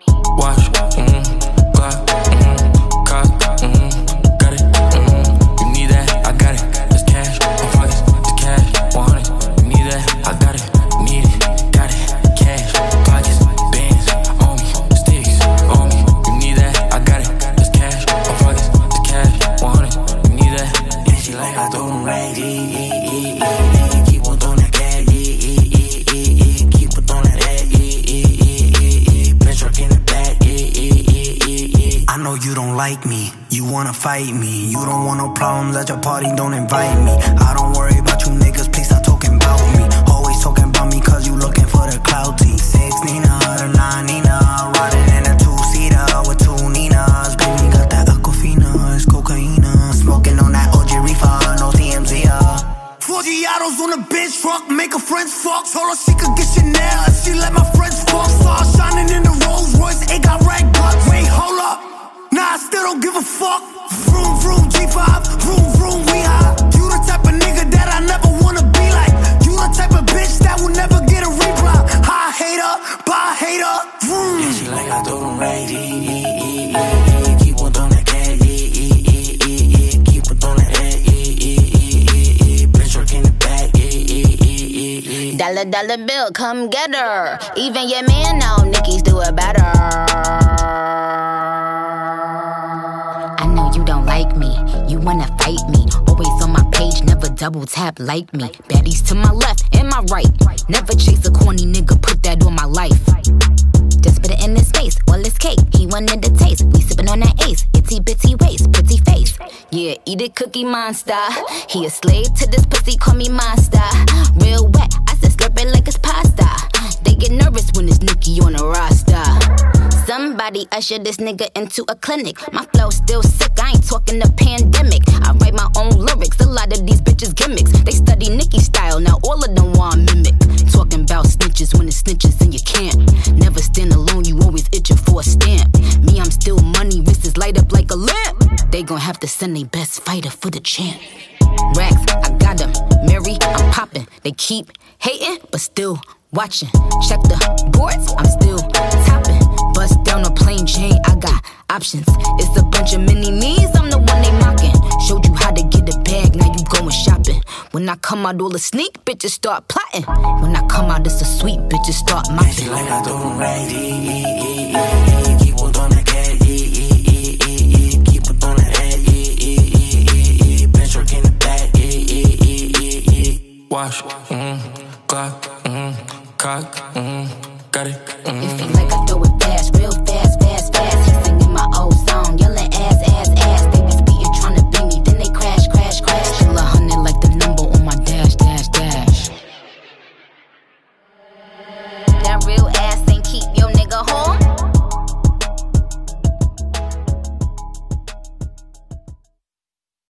Watch, Glock, cock, got it, you need that, I got it. It's cash, I'm pockets, it's cash, 100. You need that, I got it, need it, got it. Cash, pockets, bands, on me, sticks, on me. You need that, I got it. It's cash, I'm pockets, it's cash, 100. You need that. Yeah, she like I throw them racks, keep on throwing that cash, keep on throwing that ass, bitch truck in the back, I know you don't like me, you wanna fight me. You don't want no problems at your party, don't invite me. I don't worry about you niggas, please stop talking about me. Always talking about me cause you looking for the clout team. 6 Nina, the 9 Nina, riding in a 2-seater with 2 Ninas. Baby got that Aquafina, it's cocaine. Smoking on that OG reefer, no TMZ. 4 Giottos on the bench truck, make her friends fuck. Told her she could get Chanel if she let my friends fuck. Star shining in the Rolls Royce, it got rag bucks. Wait, hold up, nah, I still don't give a fuck. Vroom, vroom, G5, vroom, vroom, we high. You the type of nigga that I never wanna be like. You the type of bitch that will never get a reply. High hater, bye hater, vroom. Yeah, she like I throw them racks, keep on throwing that cash, keep on throwing that ass, bitch truck in the back, Dollar, dollar bill, come get her. Even your man know Nicki's do it better. I know you don't like me, you wanna fight me. Always on my page, never double tap like me. Baddies to my left and my right. Never chase a corny nigga, put that on my life. Just put it in his face, all his cake. He wanted the taste, we sippin' on that ace. Itty bitty waist, pretty face. Yeah, eat it, Cookie Monster. He a slave to this pussy, call me monster. Real wet, I said slurp it like it's pasta. They get nervous when it's Nicki on a roster. Somebody usher this nigga into a clinic. My flow still sick, I ain't talking the pandemic. I write my own lyrics, a lot of these bitches gimmicks. They study Nicki style, now all of them want mimic. Talking about snitches when it's snitches and you can't. Never stand alone, you always itching for a stamp. Me, I'm still money, wrists light up like a lamp. They gon' have to send their best fighter for the champ. Racks, I got them. Mary, I'm popping. They keep hating, but still watching. Check the boards, I'm still topping. Bust down a plain Jane, I got options. It's a bunch of mini-me's, I'm the one they mocking. Showed you how to get a bag, now you going shopping. When I come out, all the sneak bitches start plotting. When I come out, it's a sweet bitches start mopping. Yeah, she like I throw them racks, keep on throwing that cash, keep on throwing that ass, bitch truck in the back, Watch, Glock, cock, got it, It feel like I throw it fast, real fast.